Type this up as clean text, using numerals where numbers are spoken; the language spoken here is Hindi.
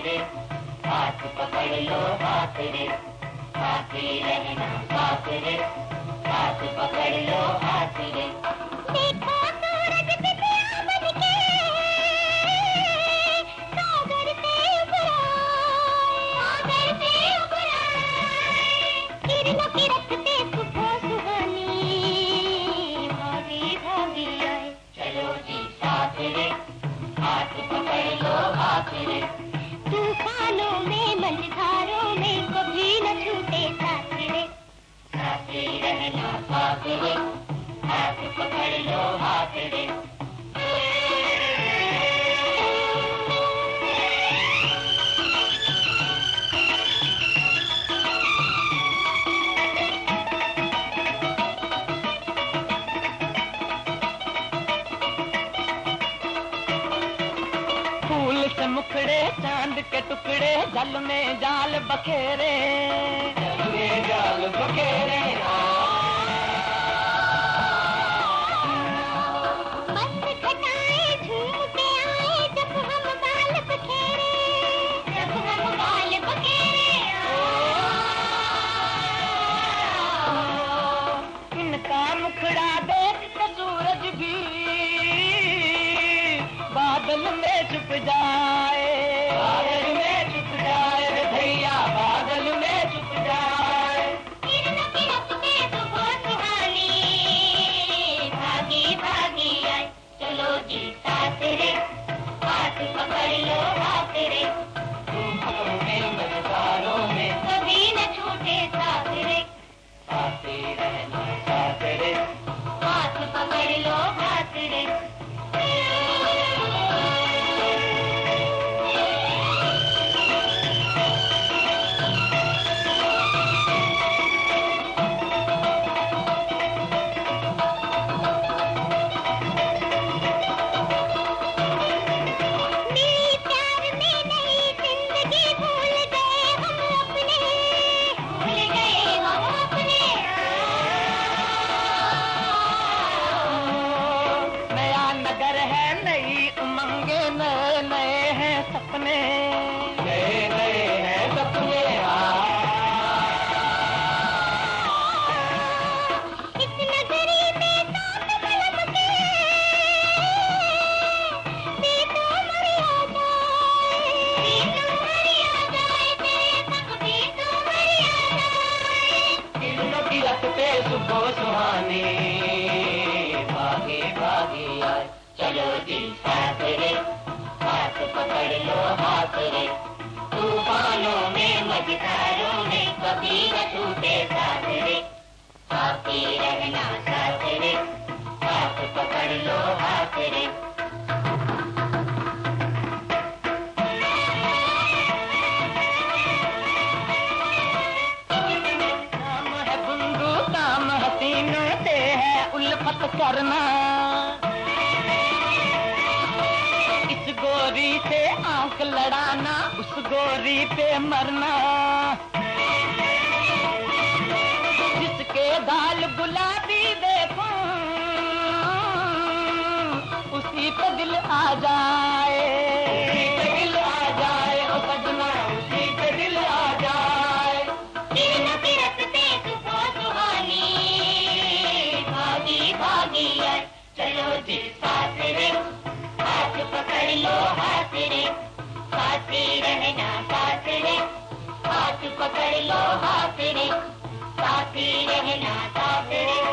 रे, हाथ पकड़ लो हाथ रे, साथ ही रहना साथ रे, हाथ पकड़ लो हाथ रे। देखो सूरज बिंदिया बनके सागर से उभर आए, किरणों की रखते सुबह सुहानी भागी भागी आए। चलो जी साथ रे, हाथ पकड़ लो हाथ रे, तूफानों में मझधारों में कभी न छूटे साथ रे, साथ ही रहना साथ रे, हाथ पकड़ लो हाथ रे। फूल से मुखड़े चांद के टुकड़े, जल में जाल बखेरे, जल में जाल बखेरे। मस्त घटाएं झूमते आए जब हम बाल बखेरे, जब हम बाल बखेरे। इनका मुखड़ा देख के सूरज भी बादल में छुप जाए, बादल में छुप जाए रे भैया, बादल में छुप जाए। किरणों की रखते सुबह सुहानी भागी भागी आए। चलो जी साथ रे, हाथ पकड़ लो हाथ रे, तूफानों में मझधारों में कभी न छूटे साथ रे, साथ ही रहना साथ रे, हाथ पकड़ लो हाथ रे। नए नए हैं सपने, इस नगरी में साथ कलम के बेटो मरिया जाए, तेरे तक बेटो मरिया जाए। किरणों की रखते सुबह सुहानी भागी भागी आए। चलो जी साथ रे, हाथ पकड़ लो हाथ रे, तूफानों में मझधारों में कभी न छूटे साथ रे, साथ ही रहना साथ रे, हाथ पकड़ लो हाथ रे। काम है बुंदू काम हसीनों से है उल्फत करना, गोरी से आंख लड़ाना, उस गोरी पे मरना, जिसके गाल गुलाबी देखो उसी पे दिल आ जाए, उसी पे दिल आ जाए, ओ सजना उसी पे दिल आ जाए। किरणों की रखते सुबह सुहानी भागी भागी आए। चलो जी साथ रे, हाथ पकड़ लो हाथ रे, साथ ही रहना साथ रे, हाथ पकड़ लो हाथ रे, साथ ही रहना साथ रे।